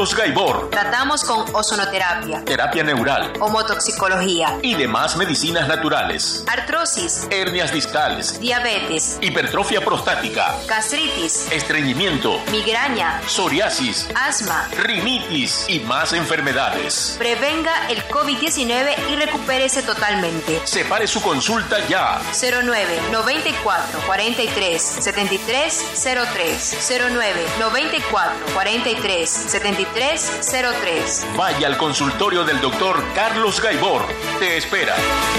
Carlos Gaibor. Tratamos con ozonoterapia, terapia neural, homotoxicología y demás medicinas naturales. Artrosis, hernias discales, diabetes, hipertrofia prostática, gastritis, estreñimiento, migraña, psoriasis, asma, rinitis y más enfermedades. Prevenga el COVID-19 y recupérese totalmente. Separe su consulta ya. 09 94 43 73 03 09 94 43 73 03. Vaya al consultorio del doctor Carlos Gaibor. Te espera.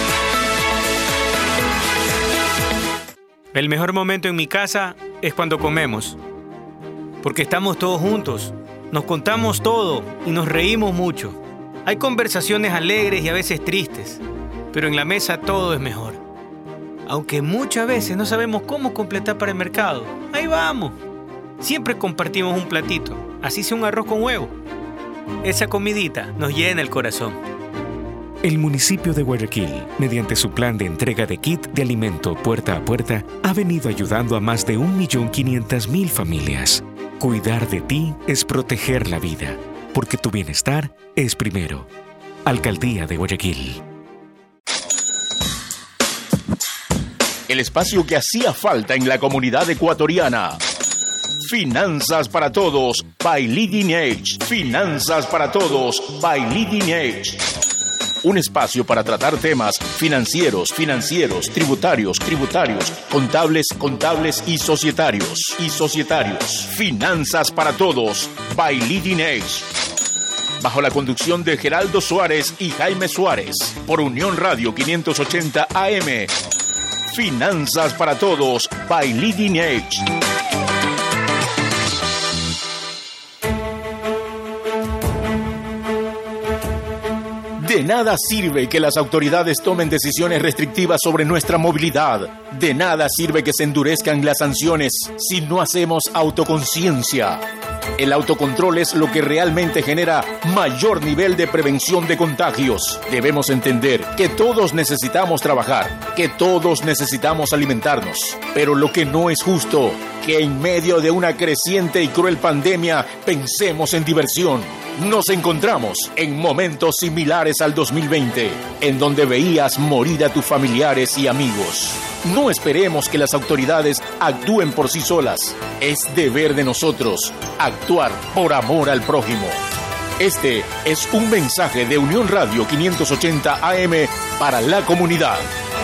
El mejor momento en mi casa es cuando comemos, porque estamos todos juntos, nos contamos todo y nos reímos mucho. Hay conversaciones alegres y a veces tristes, pero en la mesa todo es mejor. Aunque muchas veces no sabemos cómo completar para el mercado, ahí vamos. Siempre compartimos un platito, así sea un arroz con huevo. Esa comidita nos llena el corazón. El municipio de Guayaquil, mediante su plan de entrega de kit de alimento puerta a puerta, ha venido ayudando a más de 1.500.000 familias. Cuidar de ti es proteger la vida, porque tu bienestar es primero. Alcaldía de Guayaquil. El espacio que hacía falta en la comunidad ecuatoriana. Finanzas para Todos, by Leading Edge. Finanzas para Todos, by Leading Edge. Un espacio para tratar temas financieros, tributarios, contables y societarios. Finanzas para Todos, by Leading Edge. Bajo la conducción de Geraldo Suárez y Jaime Suárez, por Unión Radio 580 AM. Finanzas para Todos, by Leading Edge. De nada sirve que las autoridades tomen decisiones restrictivas sobre nuestra movilidad. De nada sirve que se endurezcan las sanciones si no hacemos autoconciencia. El autocontrol es lo que realmente genera mayor nivel de prevención de contagios. Debemos entender que todos necesitamos trabajar, que todos necesitamos alimentarnos. Pero lo que no es justo, que en medio de una creciente y cruel pandemia pensemos en diversión. Nos encontramos en momentos similares al 2020, en donde veías morir a tus familiares y amigos. No esperemos que las autoridades actúen por sí solas. Es deber de nosotros actuar por amor al prójimo. Este es un mensaje de Unión Radio 580 AM para la comunidad.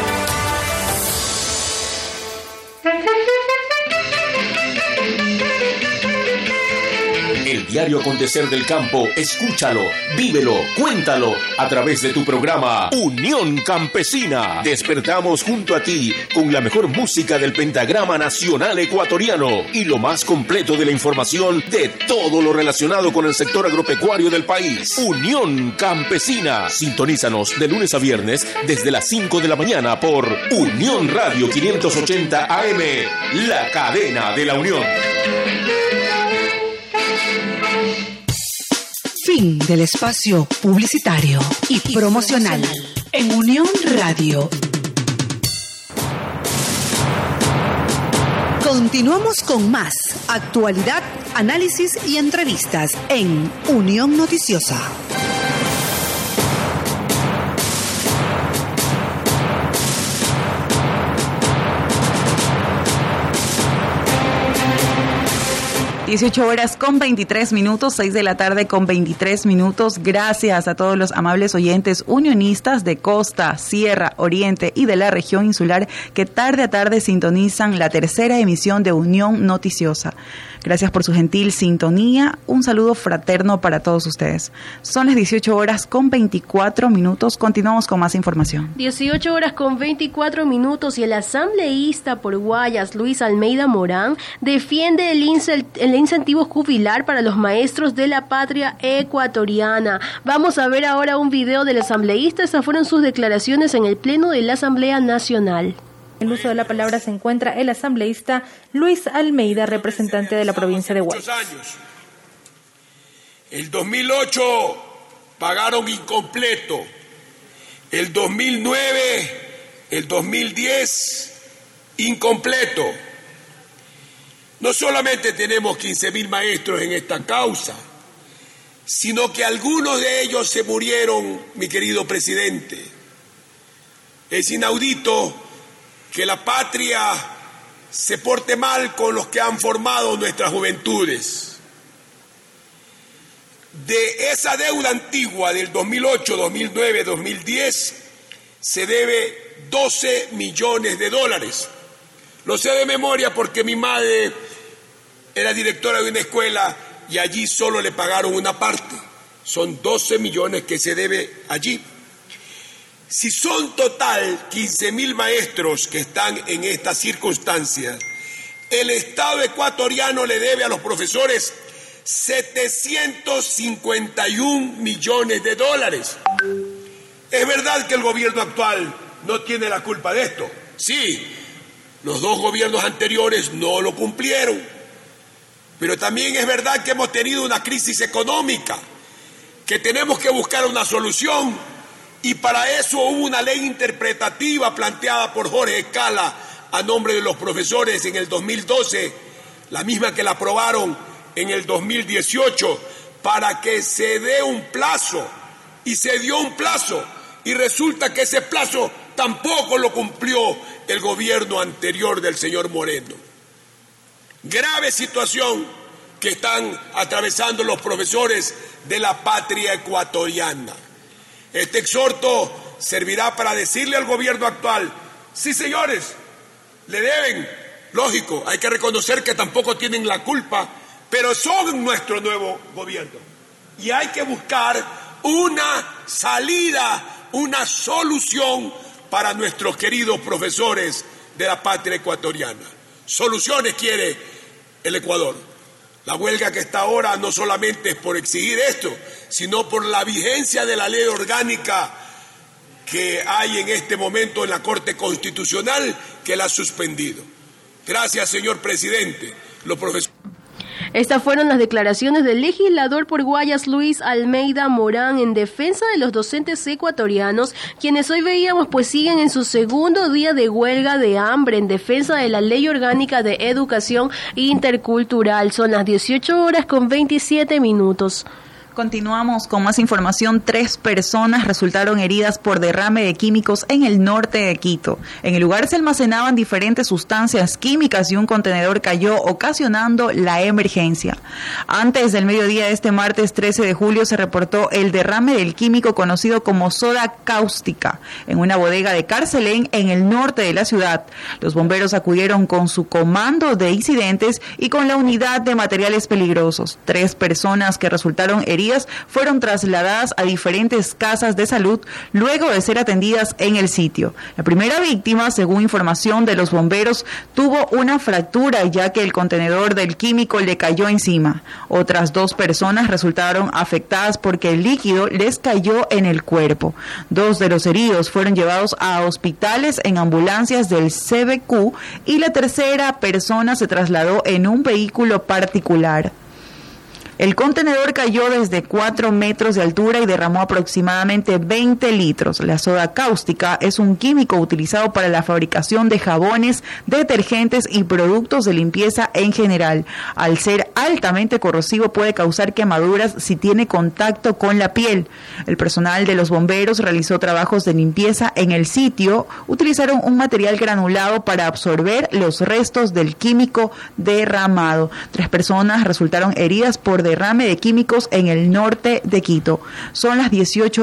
El diario acontecer del campo, escúchalo, vívelo, cuéntalo a través de tu programa Unión Campesina. Despertamos junto a ti con la mejor música del pentagrama nacional ecuatoriano y lo más completo de la información de todo lo relacionado con el sector agropecuario del país. Unión Campesina. Sintonízanos de lunes a viernes desde las 5 de la mañana por Unión Radio 580 AM, la cadena de la Unión. Fin del espacio publicitario y promocional en Unión Radio. Continuamos con más actualidad, análisis y entrevistas en Unión Noticiosa. 18 horas con 23 minutos, 6 de la tarde con 23 minutos. Gracias a todos los amables oyentes unionistas de Costa, Sierra, Oriente y de la región insular que tarde a tarde sintonizan la tercera emisión de Unión Noticiosa. Gracias por su gentil sintonía. Un saludo fraterno para todos ustedes. Son las 18 horas con 24 minutos. Continuamos con más información. 18 horas con 24 minutos y el asambleísta por Guayas, Luis Almeida Morán, defiende el incentivo jubilar para los maestros de la patria ecuatoriana. Vamos a ver ahora un video del asambleísta. Estas fueron sus declaraciones en el Pleno de la Asamblea Nacional. En el uso de la palabra se encuentra el asambleísta Luis Almeida, representante de la provincia de Guayas. El 2008 pagaron incompleto. El 2009, el 2010, incompleto. No solamente tenemos 15.000 maestros en esta causa, sino que algunos de ellos se murieron, mi querido presidente. Es inaudito que la patria se porte mal con los que han formado nuestras juventudes. De esa deuda antigua del 2008, 2009, 2010, se debe 12 millones de dólares. Lo sé de memoria porque mi madre era directora de una escuela y allí solo le pagaron una parte. Son 12 millones que se debe allí. Si son total 15.000 maestros que están en estas circunstancias, el Estado ecuatoriano le debe a los profesores 751 millones de dólares. Es verdad que el gobierno actual no tiene la culpa de esto. Sí, los dos gobiernos anteriores no lo cumplieron. Pero también es verdad que hemos tenido una crisis económica, que tenemos que buscar una solución, y para eso hubo una ley interpretativa planteada por Jorge Escala a nombre de los profesores en el 2012, la misma que la aprobaron en el 2018, para que se dé un plazo, y se dio un plazo, y resulta que ese plazo tampoco lo cumplió el gobierno anterior del señor Moreno. Grave situación que están atravesando los profesores de la patria ecuatoriana. Este exhorto servirá para decirle al gobierno actual: sí, señores, le deben, lógico, hay que reconocer que tampoco tienen la culpa, pero son nuestro nuevo gobierno. Y hay que buscar una salida, una solución para nuestros queridos profesores de la patria ecuatoriana. Soluciones quiere el Ecuador. La huelga que está ahora no solamente es por exigir esto, sino por la vigencia de la ley orgánica que hay en este momento en la Corte Constitucional, que la ha suspendido. Gracias, señor presidente. Los profesores... Estas fueron las declaraciones del legislador por Guayas, Luis Almeida Morán, en defensa de los docentes ecuatorianos, quienes hoy veíamos pues siguen en su segundo día de huelga de hambre en defensa de la Ley Orgánica de Educación Intercultural. Son las 18:27. Continuamos con más información. 3 personas resultaron heridas por derrame de químicos en el norte de Quito. En el lugar se almacenaban diferentes sustancias químicas y un contenedor cayó, ocasionando la emergencia. Antes del mediodía de este martes 13 de julio se reportó el derrame del químico conocido como soda cáustica en una bodega de Carcelén en el norte de la ciudad. Los bomberos acudieron con su comando de incidentes y con la unidad de materiales peligrosos. 3 personas que resultaron heridas fueron trasladadas a diferentes casas de salud luego de ser atendidas en el sitio. La primera víctima, según información de los bomberos, tuvo una fractura ya que el contenedor del químico le cayó encima. Otras 2 personas resultaron afectadas porque el líquido les cayó en el cuerpo. 2 de los heridos fueron llevados a hospitales en ambulancias del CBQ y la tercera persona se trasladó en un vehículo particular. El contenedor cayó desde 4 metros de altura y derramó aproximadamente 20 litros. La soda cáustica es un químico utilizado para la fabricación de jabones, detergentes y productos de limpieza en general. Al ser altamente corrosivo puede causar quemaduras si tiene contacto con la piel. El personal de los bomberos realizó trabajos de limpieza en el sitio. Utilizaron un material granulado para absorber los restos del químico derramado. 3 personas resultaron heridas por derrame de químicos en el norte de Quito. Son las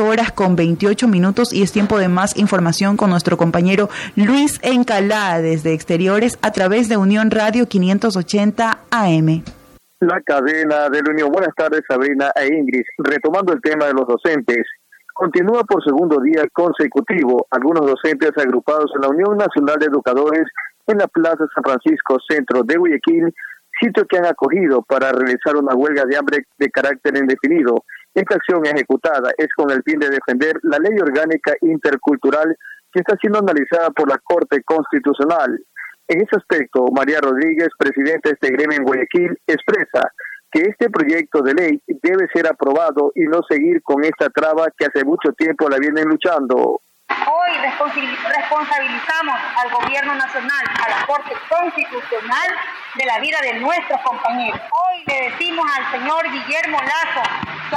18:28 y es tiempo de más información con nuestro compañero Luis Encalada desde Exteriores a través de Unión Radio 580 AM. La cadena de la Unión. Buenas tardes, Sabrina e Ingrid. Retomando el tema de los docentes, continúa por segundo día consecutivo algunos docentes agrupados en la Unión Nacional de Educadores en la Plaza San Francisco, centro de Guayaquil, sitio que han acogido para realizar una huelga de hambre de carácter indefinido. Esta acción ejecutada es con el fin de defender la Ley Orgánica Intercultural que está siendo analizada por la Corte Constitucional. En ese aspecto, María Rodríguez, presidenta de este gremio en Guayaquil, expresa que este proyecto de ley debe ser aprobado y no seguir con esta traba que hace mucho tiempo la vienen luchando. Hoy responsabilizamos al Gobierno Nacional, a la Corte Constitucional, de la vida de nuestros compañeros. Hoy le decimos al señor Guillermo Lazo